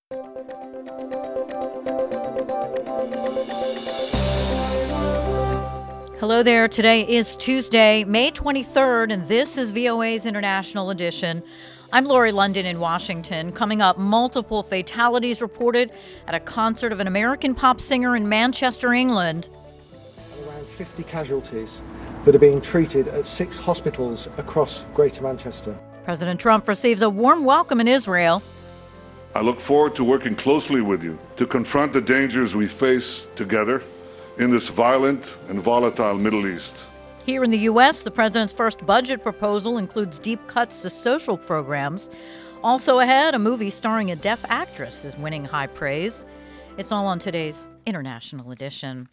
Hello there. Today is Tuesday, May 23rd, and this is VOA's International Edition. I'm Lori London in Washington. Coming up, multiple fatalities reported at a concert of an American pop singer in Manchester, England. Around 50 casualties that are being treated at 6 hospitals across Greater Manchester. President Trump receives a warm welcome in Israel. I look forward to working closely with you to confront the dangers we face together in this violent and volatile Middle East. Here in the U.S., the president's first budget proposal includes deep cuts to social programs. Also ahead, a movie starring a deaf actress is winning high praise. It's all on today's International Edition.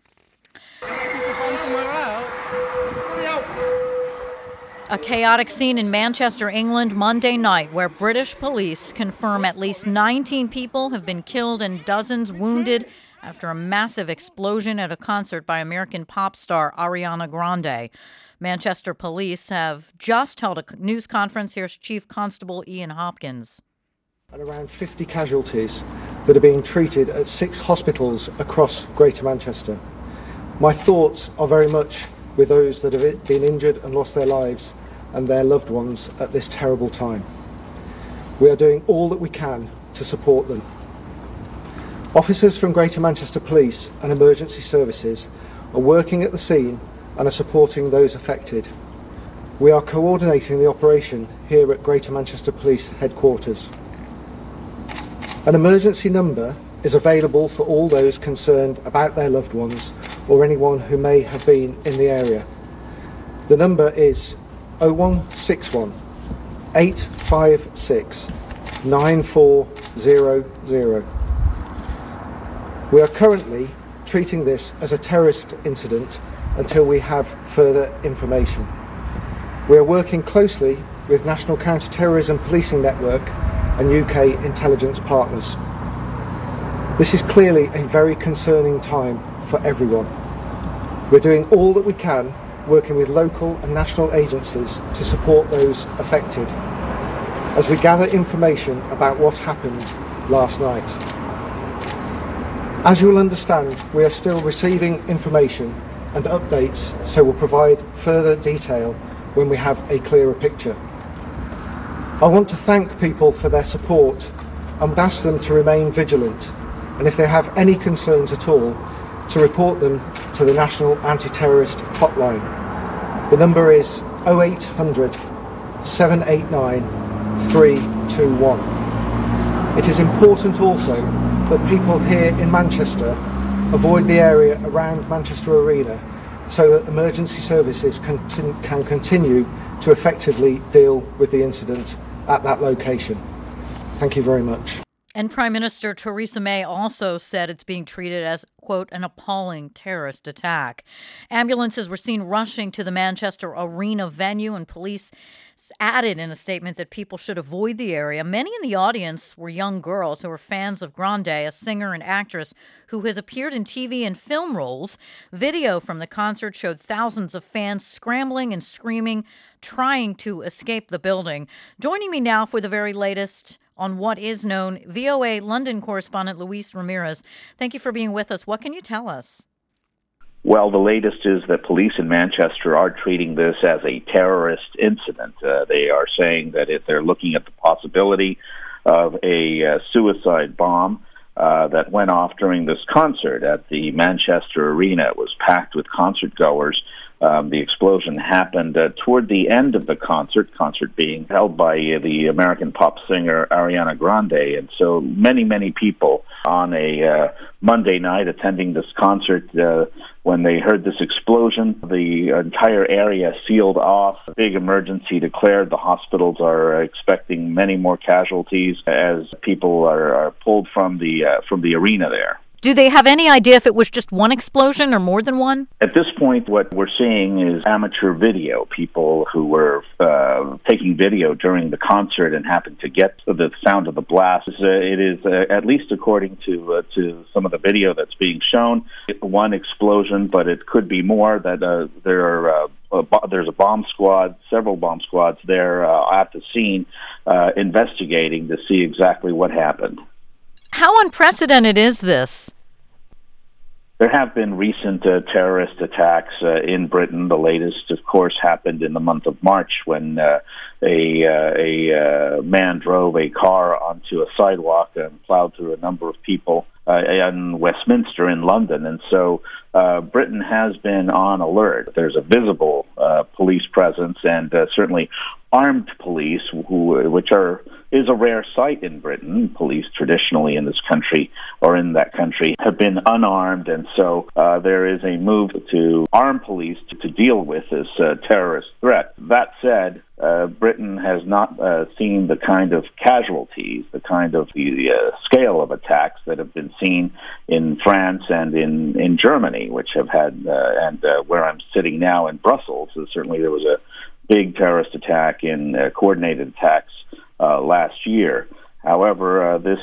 A chaotic scene in Manchester, England, Monday night, where British police confirm at least 19 people have been killed and dozens wounded after a massive explosion at a concert by American pop star Ariana Grande. Manchester police have just held a news conference. Here's Chief Constable Ian Hopkins. And around 50 casualties that are being treated at 6 hospitals across Greater Manchester. My thoughts are very much with those that have been injured and lost their lives and their loved ones at this terrible time. We are doing all that we can to support them. Officers from Greater Manchester Police and Emergency Services are working at the scene and are supporting those affected. We are coordinating the operation here at Greater Manchester Police Headquarters. An emergency number is available for all those concerned about their loved ones or anyone who may have been in the area. The number is 0161 856 9400. We are currently treating this as a terrorist incident until we have further information. We are working closely with National Counter-Terrorism Policing Network and UK intelligence partners. This is clearly a very concerning time for everyone. We're doing all that we can, working with local and national agencies to support those affected as we gather information about what happened last night. As you will understand, we are still receiving information and updates, so we'll provide further detail when we have a clearer picture. I want to thank people for their support and ask them to remain vigilant, and if they have any concerns at all, to report them to the National Anti-Terrorist Hotline. The number is 0800 789 321. It is important also that people here in Manchester avoid the area around Manchester Arena so that emergency services can continue to effectively deal with the incident at that location. Thank you very much. And Prime Minister Theresa May also said it's being treated as, quote, an appalling terrorist attack. Ambulances were seen rushing to the Manchester Arena venue, and police added in a statement that people should avoid the area. Many in the audience were young girls who were fans of Grande, a singer and actress who has appeared in TV and film roles. Video from the concert showed thousands of fans scrambling and screaming, trying to escape the building. Joining me now for the very latest on what is known, VOA London correspondent Luis Ramirez. Thank you for being with us. What can you tell us? Well, the latest is that police in Manchester are treating this as a terrorist incident. They are saying that if they're looking at the possibility of a suicide bomb that went off during this concert at the Manchester Arena. It was packed with concert goers. The explosion happened toward the end of the concert being held by the American pop singer Ariana Grande. And so many people on a Monday night attending this concert, when they heard this explosion, the entire area sealed off. A big emergency declared. The hospitals are expecting many more casualties as people are pulled from the arena there. Do they have any idea if it was just one explosion or more than one? At this point, what we're seeing is amateur video, people who were taking video during the concert and happened to get the sound of the blast. It is, at least according to some of the video that's being shown, one explosion, but it could be more. That there's a bomb squad, several bomb squads there at the scene investigating to see exactly what happened. How unprecedented is this? There have been recent terrorist attacks in Britain. The latest, of course, happened in the month of March when a man drove a car onto a sidewalk and plowed through a number of people in Westminster in London. And so Britain has been on alert. There's a visible police presence and certainly armed police, which is a rare sight in Britain. Police traditionally in this country or in that country have been unarmed, and so there is a move to arm police to deal with this terrorist threat. That said, Britain has not seen the kind of casualties, the kind of the scale of attacks that have been seen in France and in Germany, which have had, and where I'm sitting now in Brussels, certainly there was a big terrorist attack in coordinated attacks last year. However, this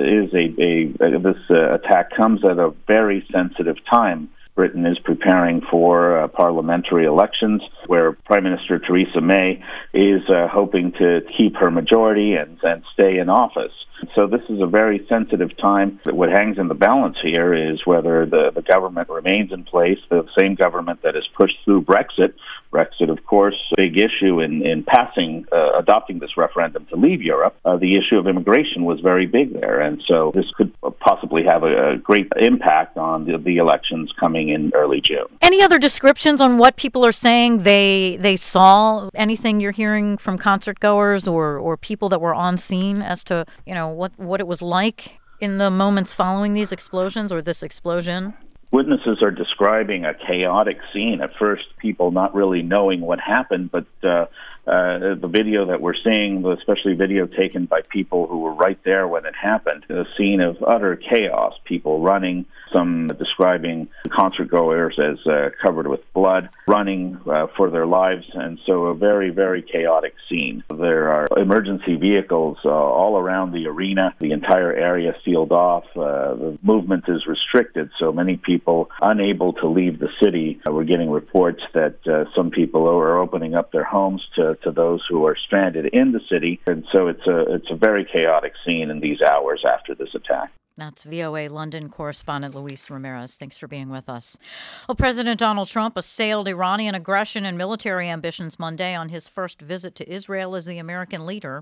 attack comes at a very sensitive time. Britain is preparing for parliamentary elections where Prime Minister Theresa May is hoping to keep her majority and stay in office. So this is a very sensitive time. What hangs in the balance here is whether the government remains in place, the same government that has pushed through Brexit. Brexit, of course, a big issue in adopting this referendum to leave Europe. The issue of immigration was very big there, and so this could possibly have a great impact on the elections coming in early June. Any other descriptions on what people are saying they saw? Anything you're hearing from concert goers or people that were on scene as to, what it was like in the moments following these explosions or this explosion? Witnesses are describing a chaotic scene. At first, people not really knowing what happened, but the video that we're seeing, especially video taken by people who were right there when it happened, a scene of utter chaos, people running, some describing the concert goers as covered with blood, running for their lives, and so a very, very chaotic scene. There are emergency vehicles all around the arena, the entire area sealed off, the movement is restricted, so many people unable to leave the city. We're getting reports that some people are opening up their homes to those who are stranded in the city, and so it's a very chaotic scene in these hours after this attack. That's VOA London correspondent Luis Ramirez. Thanks for being with us. Well, President Donald Trump assailed Iranian aggression and military ambitions Monday on his first visit to Israel as the American leader.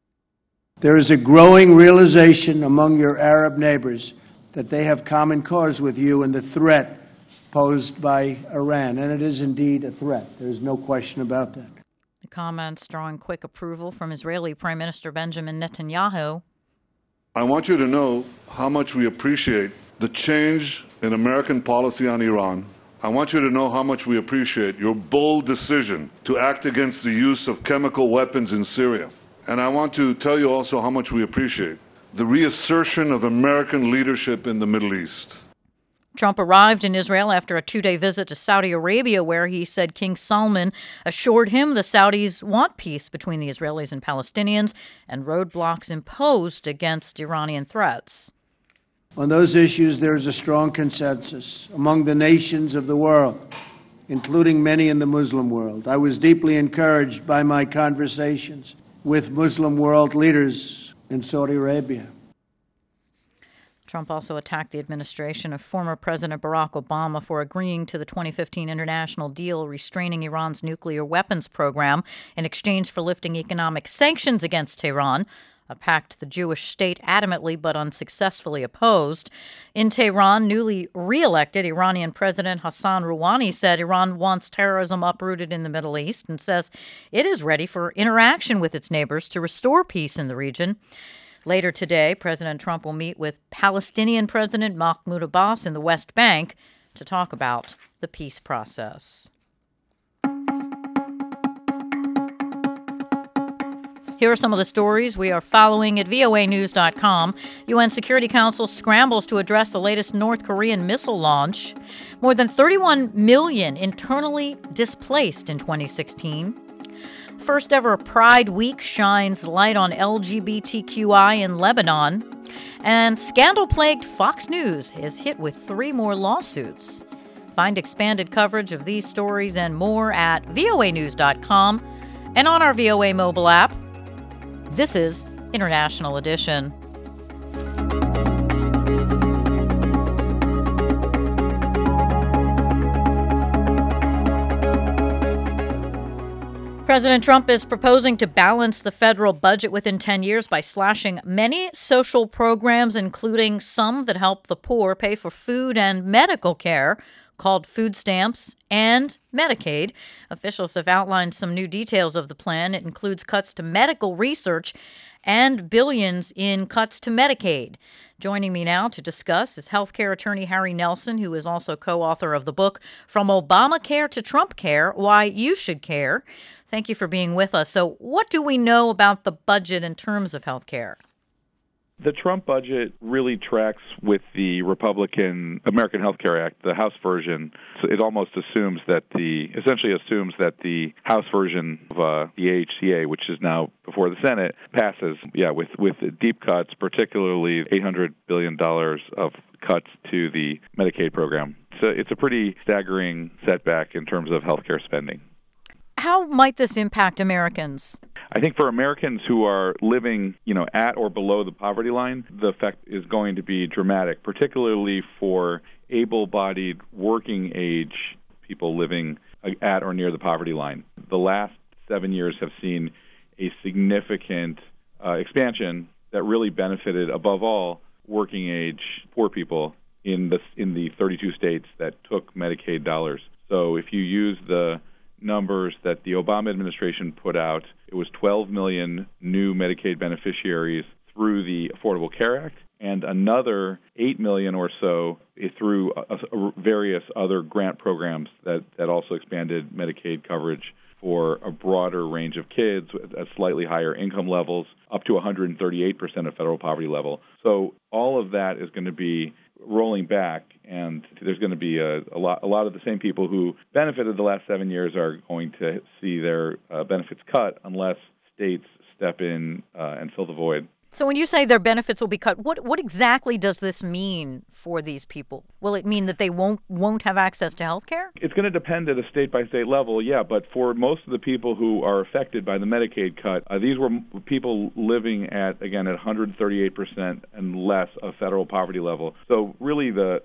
There is a growing realization among your Arab neighbors that they have common cause with you in the threat posed by Iran. And it is indeed a threat. There's no question about that. The comments drawing quick approval from Israeli Prime Minister Benjamin Netanyahu. I want you to know how much we appreciate the change in American policy on Iran. I want you to know how much we appreciate your bold decision to act against the use of chemical weapons in Syria. And I want to tell you also how much we appreciate the reassertion of American leadership in the Middle East. Trump arrived in Israel after a 2-day visit to Saudi Arabia, where he said King Salman assured him the Saudis want peace between the Israelis and Palestinians and roadblocks imposed against Iranian threats. On those issues, there is a strong consensus among the nations of the world, including many in the Muslim world. I was deeply encouraged by my conversations with Muslim world leaders in Saudi Arabia. Trump also attacked the administration of former President Barack Obama for agreeing to the 2015 international deal restraining Iran's nuclear weapons program in exchange for lifting economic sanctions against Tehran, a pact the Jewish state adamantly but unsuccessfully opposed. In Tehran, newly re-elected Iranian President Hassan Rouhani said Iran wants terrorism uprooted in the Middle East and says it is ready for interaction with its neighbors to restore peace in the region. Later today, President Trump will meet with Palestinian President Mahmoud Abbas in the West Bank to talk about the peace process. Here are some of the stories we are following at voanews.com. UN Security Council scrambles to address the latest North Korean missile launch. More than 31 million internally displaced in 2016. First ever Pride Week shines light on LGBTQI in Lebanon. And scandal-plagued Fox News is hit with 3 more lawsuits. Find expanded coverage of these stories and more at voanews.com and on our VOA mobile app. This is International Edition. President Trump is proposing to balance the federal budget within 10 years by slashing many social programs, including some that help the poor pay for food and medical care, called food stamps and Medicaid. Officials have outlined some new details of the plan. It includes cuts to medical research and billions in cuts to Medicaid. Joining me now to discuss is healthcare attorney Harry Nelson, who is also co-author of the book From Obamacare to Trump Care, Why You Should Care. Thank you for being with us. So what do we know about the budget in terms of healthcare? The Trump budget really tracks with the Republican American Health Care Act, the House version. So it almost essentially assumes that the House version of the AHCA, which is now before the Senate, passes, with deep cuts, particularly $800 billion of cuts to the Medicaid program. So it's a pretty staggering setback in terms of healthcare spending. How might this impact Americans? I think for Americans who are living, at or below the poverty line, the effect is going to be dramatic, particularly for able-bodied, working-age people living at or near the poverty line. The last 7 years have seen a significant expansion that really benefited, above all, working-age poor people in the 32 states that took Medicaid dollars. So if you use the numbers that the Obama administration put out, it was 12 million new Medicaid beneficiaries through the Affordable Care Act and another 8 million or so through various other grant programs that also expanded Medicaid coverage for a broader range of kids at slightly higher income levels, up to 138% of federal poverty level. So all of that is going to be rolling back, and there's going to be a lot of the same people who benefited the last 7 years are going to see their benefits cut unless states step in and fill the void. So when you say their benefits will be cut, what exactly does this mean for these people? Will it mean that they won't have access to health care? It's going to depend at a state-by-state level, but for most of the people who are affected by the Medicaid cut, these were people living at 138% and less of federal poverty level. So really the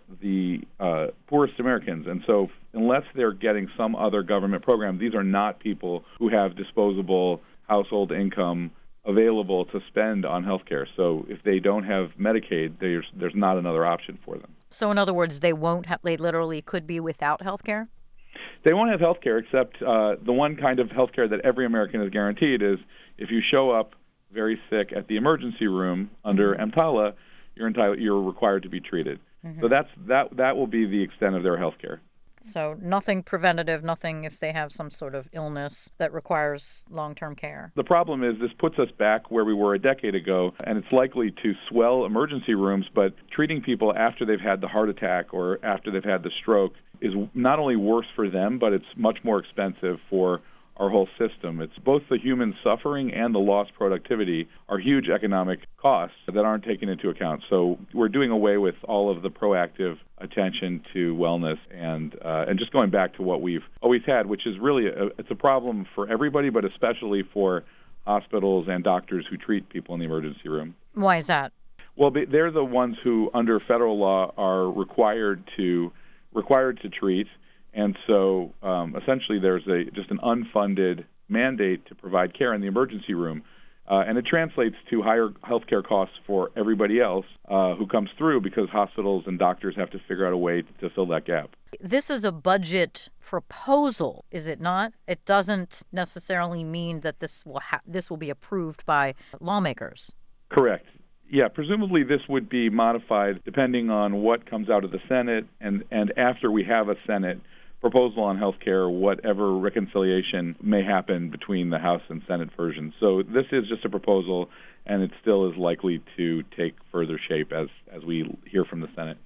poorest Americans. And so unless they're getting some other government program, these are not people who have disposable household income available to spend on health care. So if they don't have Medicaid, there's not another option for them. So in other words, they literally could be without health care? They won't have health care, except the one kind of health care that every American is guaranteed is if you show up very sick at the emergency room under EMTALA, you're required to be treated. Mm-hmm. So that will be the extent of their health care. So nothing preventative, nothing if they have some sort of illness that requires long-term care. The problem is this puts us back where we were a decade ago, and it's likely to swell emergency rooms, but treating people after they've had the heart attack or after they've had the stroke is not only worse for them, but it's much more expensive for our whole system. It's both the human suffering and the lost productivity are huge economic costs that aren't taken into account. So we're doing away with all of the proactive attention to wellness and just going back to what we've always had, which is really it's a problem for everybody, but especially for hospitals and doctors who treat people in the emergency room. Why is that? Well, they're the ones who, under federal law, are required to treat. And so essentially there's just an unfunded mandate to provide care in the emergency room. And it translates to higher healthcare costs for everybody else who comes through because hospitals and doctors have to figure out a way to fill that gap. This is a budget proposal, is it not? It doesn't necessarily mean that this will be approved by lawmakers. Correct. Yeah, presumably this would be modified depending on what comes out of the Senate, and after we have a Senate proposal on health care, whatever reconciliation may happen between the House and Senate versions. So this is just a proposal, and it still is likely to take further shape as we hear from the Senate.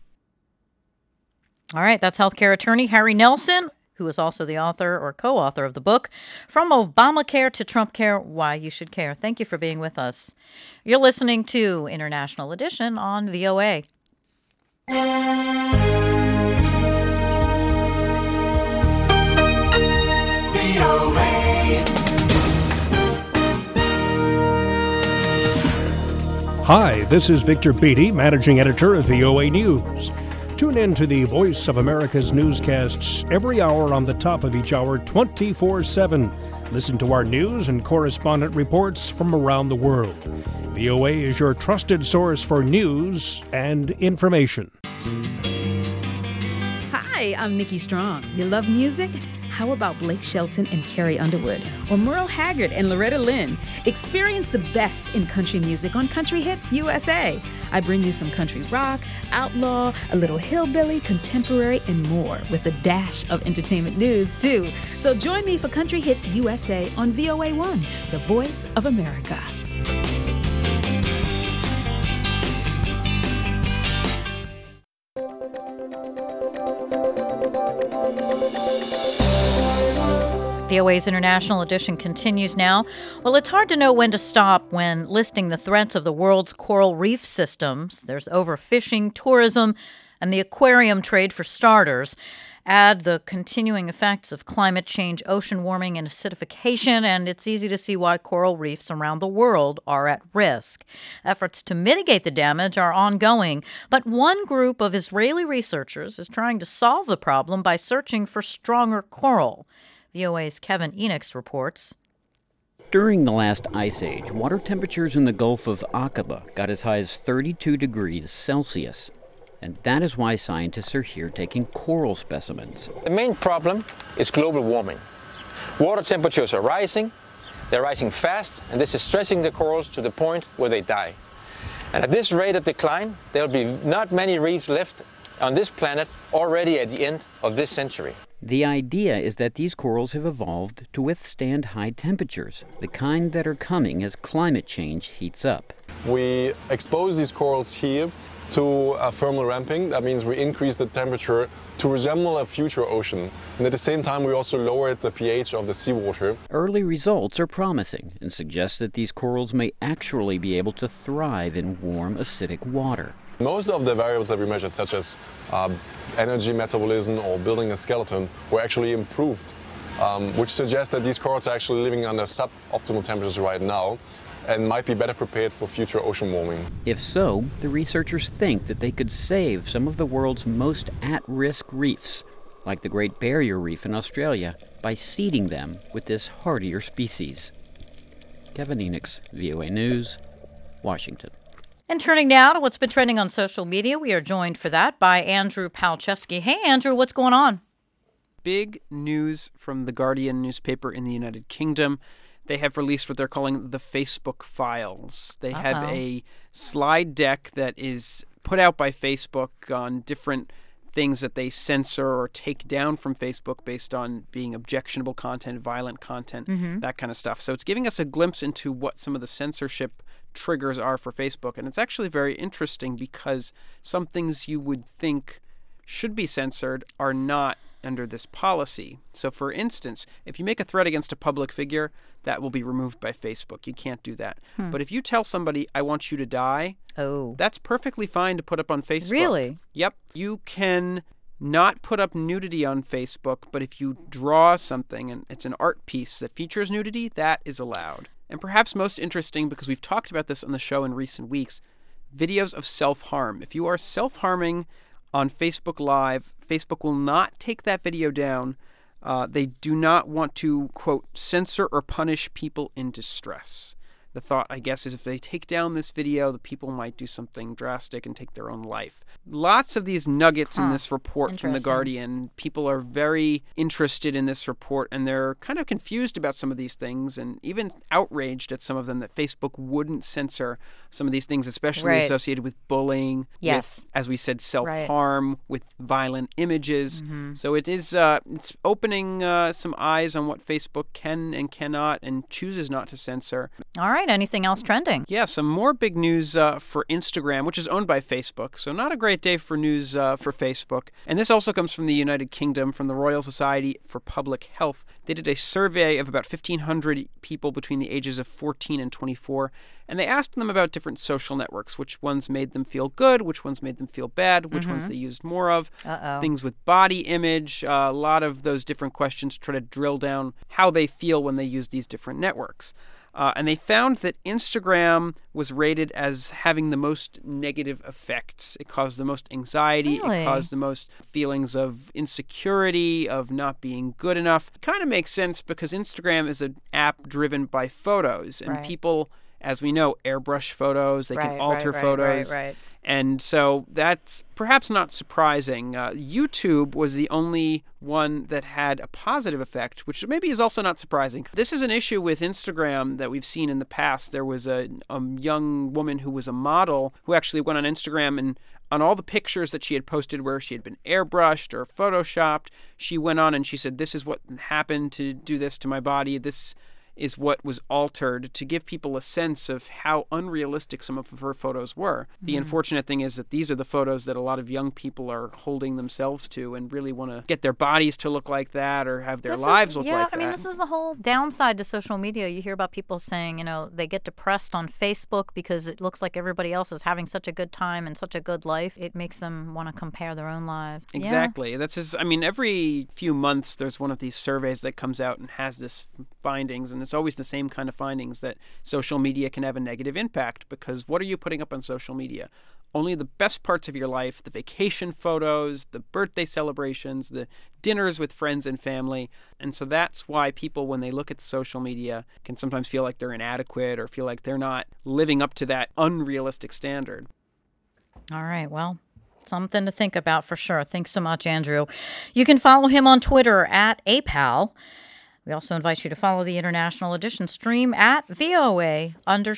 All right, that's healthcare attorney Harry Nelson, who is also the author or co-author of the book, From Obamacare to Trump Care, Why You Should Care. Thank you for being with us. You're listening to International Edition on VOA. Hi, this is Victor Beattie, Managing Editor of VOA News. Tune in to the Voice of America's newscasts every hour on the top of each hour, 24/7. Listen to our news and correspondent reports from around the world. VOA is your trusted source for news and information. Hi, I'm Nikki Strong. You love music? How about Blake Shelton and Carrie Underwood? Or Merle Haggard and Loretta Lynn? Experience the best in country music on Country Hits USA. I bring you some country rock, outlaw, a little hillbilly, contemporary, and more, with a dash of entertainment news, too. So join me for Country Hits USA on VOA1, the voice of America. VOA's International Edition continues now. Well, it's hard to know when to stop when listing the threats of the world's coral reef systems. There's overfishing, tourism, and the aquarium trade for starters. Add the continuing effects of climate change, ocean warming, and acidification, and it's easy to see why coral reefs around the world are at risk. Efforts to mitigate the damage are ongoing, but one group of Israeli researchers is trying to solve the problem by searching for stronger coral. VOA's Kevin Enochs reports. During the last ice age, water temperatures in the Gulf of Aqaba got as high as 32 degrees Celsius. And that is why scientists are here taking coral specimens. The main problem is global warming. Water temperatures are rising, they're rising fast, and this is stressing the corals to the point where they die. And at this rate of decline, there'll be not many reefs left on this planet already at the end of this century. The idea is that these corals have evolved to withstand high temperatures, the kind that are coming as climate change heats up. We expose these corals here to thermal ramping. That means we increase the temperature to resemble a future ocean. And at the same time, we also lowered the pH of the seawater. Early results are promising and suggest that these corals may actually be able to thrive in warm, acidic water. Most of the variables that we measured, such as energy metabolism or building a skeleton, were actually improved, which suggests that these corals are actually living under suboptimal temperatures right now and might be better prepared for future ocean warming. If so, the researchers think that they could save some of the world's most at-risk reefs, like the Great Barrier Reef in Australia, by seeding them with this hardier species. Kevin Enochs, VOA News, Washington. And turning now to what's been trending on social media, we are joined for that by Andrew Palchevsky. Hey, Andrew, what's going on? Big news from The Guardian newspaper in the United Kingdom. They have released what they're calling the Facebook Files. They have a slide deck that is put out by Facebook on different things that they censor or take down from Facebook based on being objectionable content, violent content, that kind of stuff. So it's giving us a glimpse into what some of the censorship triggers are for Facebook. And it's actually very interesting because some things you would think should be censored are not under this policy. So for instance, if you make a threat against a public figure, that will be removed by Facebook. You can't do that. But if you tell somebody, I want you to die, that's perfectly fine to put up on Facebook. Really? Yep. You can not put up nudity on Facebook, but if you draw something and it's an art piece that features nudity, that is allowed. And perhaps most interesting, because we've talked about this on the show in recent weeks, videos of self-harm. If you are self-harming on Facebook Live, Facebook will not take that video down. They do not want to, quote, censor or punish people in distress. The thought, I guess, is if they take down this video, the people might do something drastic and take their own life. Lots of these nuggets in this report from The Guardian. People are very interested in this report, and they're kind of confused about some of these things and even outraged at some of them that Facebook wouldn't censor some of these things, especially associated with bullying, with, as we said, self-harm, with violent images. So it is it's opening some eyes on what Facebook can and cannot and chooses not to censor. All right. Anything else trending? Yeah, some more big news for Instagram, which is owned by Facebook. So not a great day for news for Facebook. And this also comes from the United Kingdom, from the Royal Society for Public Health. They did a survey of about 1,500 people between the ages of 14 and 24. And they asked them about different social networks, which ones made them feel good, which ones made them feel bad, which ones they used more of, things with body image, a lot of those different questions to try to drill down how they feel when they use these different networks. And they found that Instagram was rated as having the most negative effects. It caused the most anxiety. Really? It caused the most feelings of insecurity, of not being good enough. It kind of makes sense because Instagram is an app driven by photos. And people, as we know, airbrush photos. They can alter photos. And so that's perhaps not surprising. YouTube was the only one that had a positive effect, which maybe is also not surprising. This is an issue with Instagram that we've seen in the past. There was a young woman who was a model who actually went on Instagram, and on all the pictures that she had posted where she had been airbrushed or photoshopped, she went on and she said, this is what happened to do this to my body. This is what was altered, to give people a sense of how unrealistic some of her photos were. The unfortunate thing is that these are the photos that a lot of young people are holding themselves to and really want to get their bodies to look like that or have their lives look like that. Yeah, I mean, this is the whole downside to social media. You hear about people saying, you know, they get depressed on Facebook because it looks like everybody else is having such a good time and such a good life. It makes them want to compare their own lives. Exactly. That's just, I mean, every few months there's one of these surveys that comes out and has this findings, and it's always the same kind of findings that social media can have a negative impact, because what are you putting up on social media? Only the best parts of your life, the vacation photos, the birthday celebrations, the dinners with friends and family. And so that's why people, when they look at the social media, can sometimes feel like they're inadequate or feel like they're not living up to that unrealistic standard. All right, well, something to think about for sure. Thanks so much, Andrew. You can follow him on Twitter at APAL. We also invite you to follow the International Edition stream at VOA_IE.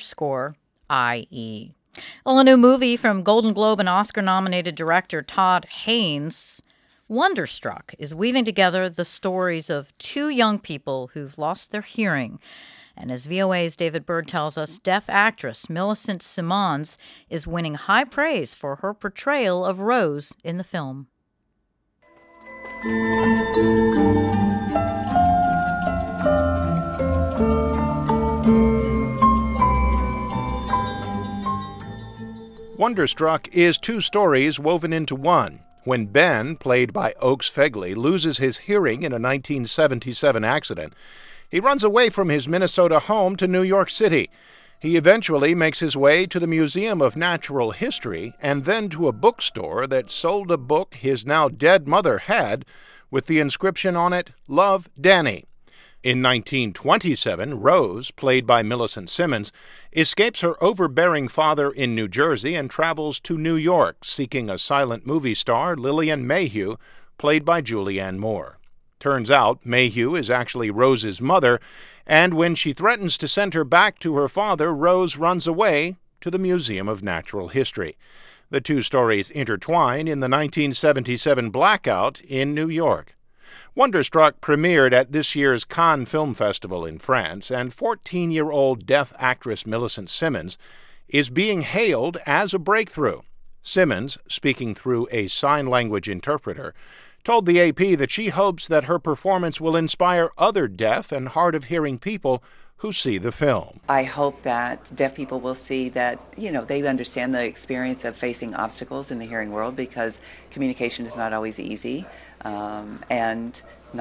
Well, a new movie from Golden Globe and Oscar-nominated director Todd Haynes, Wonderstruck, is weaving together the stories of two young people who've lost their hearing. And as VOA's David Byrd tells us, deaf actress Millicent Simmonds is winning high praise for her portrayal of Rose in the film. Wonderstruck is two stories woven into one. When Ben, played by Oakes Fegley, loses his hearing in a 1977 accident, he runs away from his Minnesota home to New York City. He eventually makes his way to the Museum of Natural History and then to a bookstore that sold a book his now dead mother had with the inscription on it, "Love, Danny." In 1927, Rose, played by Millicent Simmonds, escapes her overbearing father in New Jersey and travels to New York, seeking a silent movie star, Lillian Mayhew, played by Julianne Moore. Turns out Mayhew is actually Rose's mother, and when she threatens to send her back to her father, Rose runs away to the Museum of Natural History. The two stories intertwine in the 1977 blackout in New York. Wonderstruck premiered at this year's Cannes Film Festival in France, and 14-year-old deaf actress Millicent Simmonds is being hailed as a breakthrough. Simmonds, speaking through a sign language interpreter, told the AP that she hopes that her performance will inspire other deaf and hard-of-hearing people who see the film. I hope that deaf people will see that, they understand the experience of facing obstacles in the hearing world, because communication is not always easy, and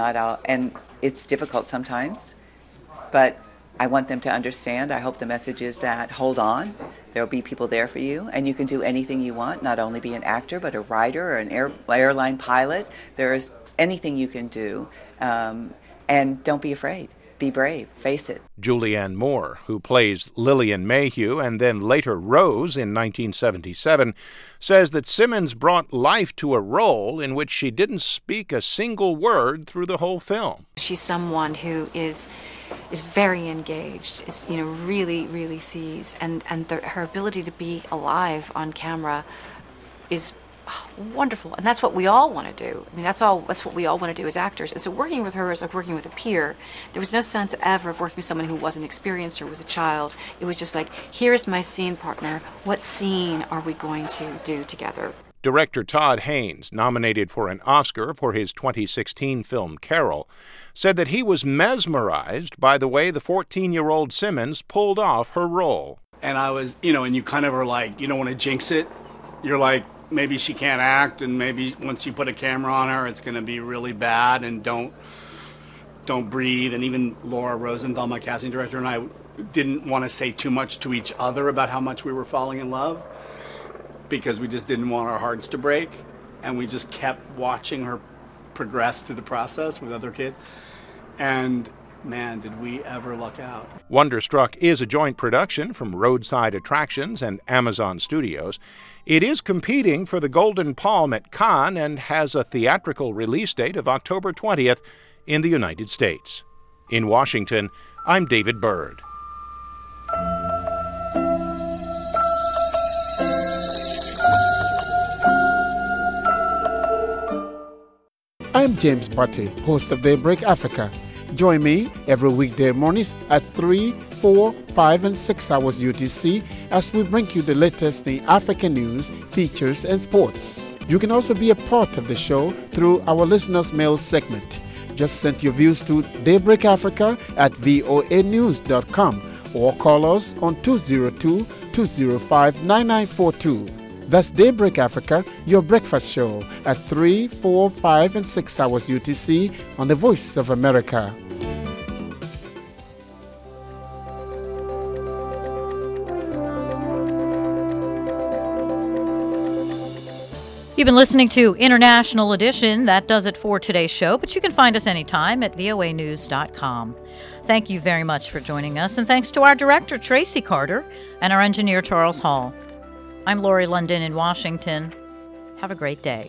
it's difficult sometimes. But I want them to understand. I hope the message is that hold on, there will be people there for you, and you can do anything you want, not only be an actor, but a writer or an airline pilot. There is anything you can do, and don't be afraid. Be brave. Face it. Julianne Moore, who plays Lillian Mayhew and then later Rose in 1977, says that Simmonds brought life to a role in which she didn't speak a single word through the whole film. She's someone who is very engaged, is really, really sees, and her ability to be alive on camera is wonderful, and that's what we all want to do. I mean, that's what we all want to do as actors. And so working with her is like working with a peer. There was no sense ever of working with someone who wasn't experienced or was a child. It was just like, here's my scene partner. What scene are we going to do together? Director Todd Haynes, nominated for an Oscar for his 2016 film Carol, said that he was mesmerized by the way the 14-year-old Simmonds pulled off her role. And I was, and you kind of are like, you don't want to jinx it. You're like, maybe she can't act, and maybe once you put a camera on her, it's going to be really bad, and don't breathe. And even Laura Rosenthal, my casting director, and I didn't want to say too much to each other about how much we were falling in love because we just didn't want our hearts to break. And we just kept watching her progress through the process with other kids. And man, did we ever luck out. Wonderstruck is a joint production from Roadside Attractions and Amazon Studios. It is competing for the Golden Palm at Cannes and has a theatrical release date of October 20th in the United States. In Washington, I'm David Byrd. I'm James Butte, host of Daybreak Africa. Join me every weekday mornings at 3, 4, 5, and 6 hours UTC as we bring you the latest in African news, features, and sports. You can also be a part of the show through our listeners' mail segment. Just send your views to daybreakafrica@voanews.com or call us on 202-205-9942. That's Daybreak Africa, your breakfast show at 3, 4, 5, and 6 hours UTC on the Voice of America. You've been listening to International Edition. That does it for today's show, but you can find us anytime at voanews.com. Thank you very much for joining us, and thanks to our director, Tracy Carter, and our engineer, Charles Hall. I'm Lori London in Washington. Have a great day.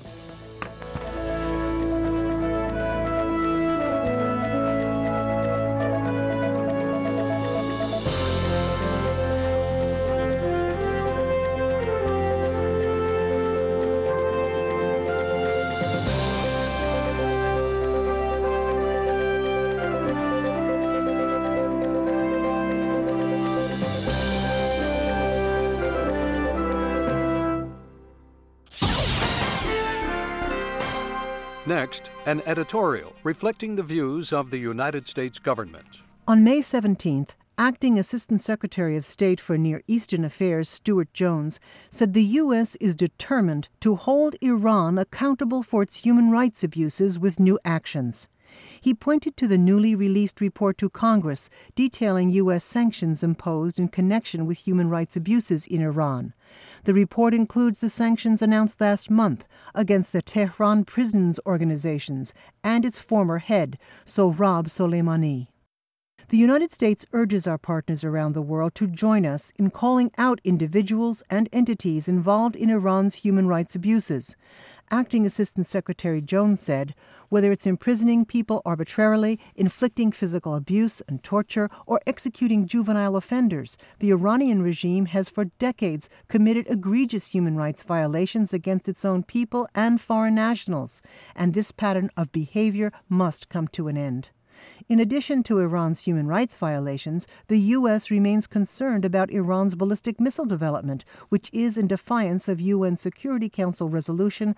Next, an editorial reflecting the views of the United States government. On May 17th, Acting Assistant Secretary of State for Near Eastern Affairs Stuart Jones said the U.S. is determined to hold Iran accountable for its human rights abuses with new actions. He pointed to the newly released report to Congress detailing U.S. sanctions imposed in connection with human rights abuses in Iran. The report includes the sanctions announced last month against the Tehran Prisons Organizations and its former head, Sohrab Soleimani. The United States urges our partners around the world to join us in calling out individuals and entities involved in Iran's human rights abuses. Acting Assistant Secretary Jones said, whether it's imprisoning people arbitrarily, inflicting physical abuse and torture, or executing juvenile offenders, the Iranian regime has for decades committed egregious human rights violations against its own people and foreign nationals, and this pattern of behavior must come to an end. In addition to Iran's human rights violations, the U.S. remains concerned about Iran's ballistic missile development, which is in defiance of UN Security Council Resolution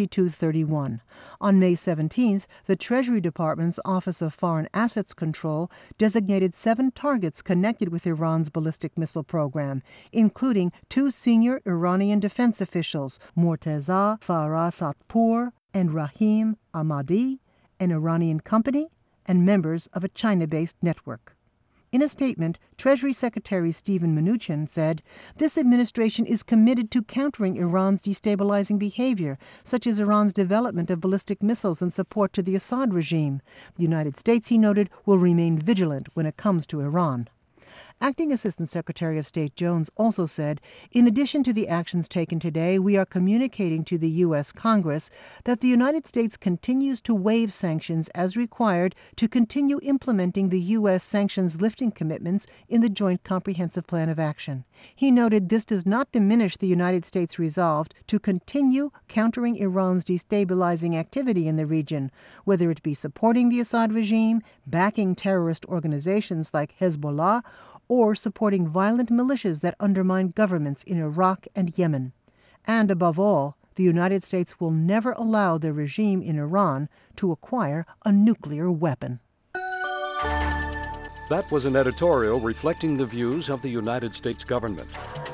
2231. On May 17th, the Treasury Department's Office of Foreign Assets Control designated 7 targets connected with Iran's ballistic missile program, including 2 senior Iranian defense officials, Morteza Farasatpour and Rahim Ahmadi, an Iranian company, and members of a China-based network. In a statement, Treasury Secretary Steven Mnuchin said, "This administration is committed to countering Iran's destabilizing behavior, such as Iran's development of ballistic missiles and support to the Assad regime. The United States," he noted, "will remain vigilant when it comes to Iran." Acting Assistant Secretary of State Jones also said, in addition to the actions taken today, we are communicating to the U.S. Congress that the United States continues to waive sanctions as required to continue implementing the U.S. sanctions lifting commitments in the Joint Comprehensive Plan of Action. He noted this does not diminish the United States' resolve to continue countering Iran's destabilizing activity in the region, whether it be supporting the Assad regime, backing terrorist organizations like Hezbollah, or supporting violent militias that undermine governments in Iraq and Yemen. And above all, the United States will never allow the regime in Iran to acquire a nuclear weapon. That was an editorial reflecting the views of the United States government.